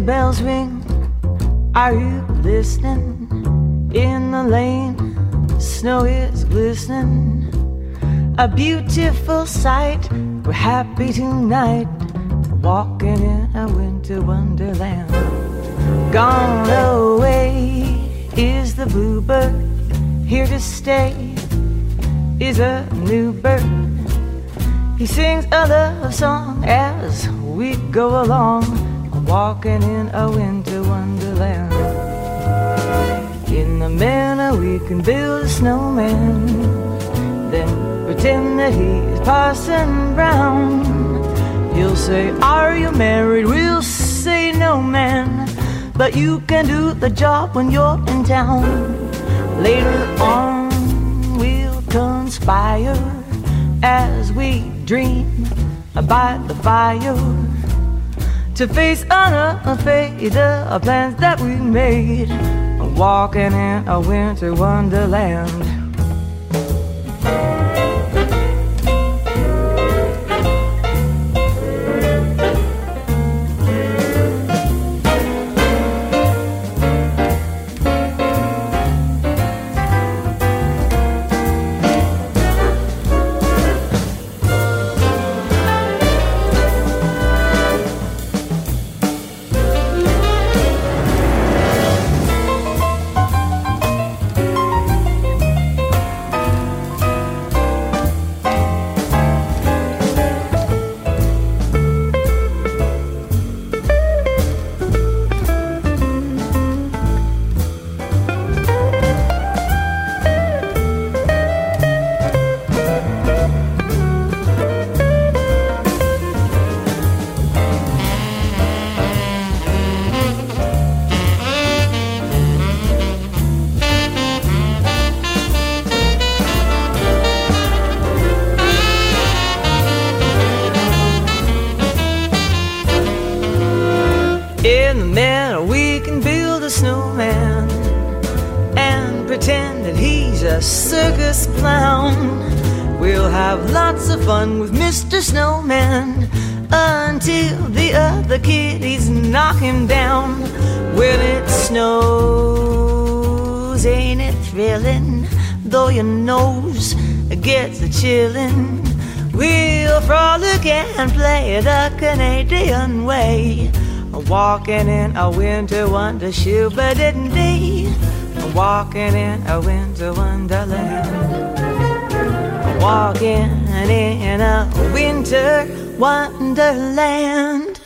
bells ring, are you listening? In the lane, snow is glistening, a beautiful sight. We're happy tonight, walking in a winter wonderland. Gone away is the bluebird, here to stay is a new bird. He sings a love song as we go along, walking in a winter wonderland. In the manor we can build a snowman, then pretend that he's Parson Brown. He'll say, are you married? We'll say, no, man, but you can do the job when you're in town. Later on we'll conspire as we dream by the fire to face unafraid the plans that we made, walking in a winter wonderland. In the manor we can build a snowman and pretend that he's a circus clown. We'll have lots of fun with Mr. Snowman until the other kiddies knock him down. When it snows, ain't it thrilling? Though your nose gets a chillin', we'll frolic and play the Canadian way, walking in a winter wonder shoe, but didn't be walking in a winter wonderland, walking in a winter wonderland.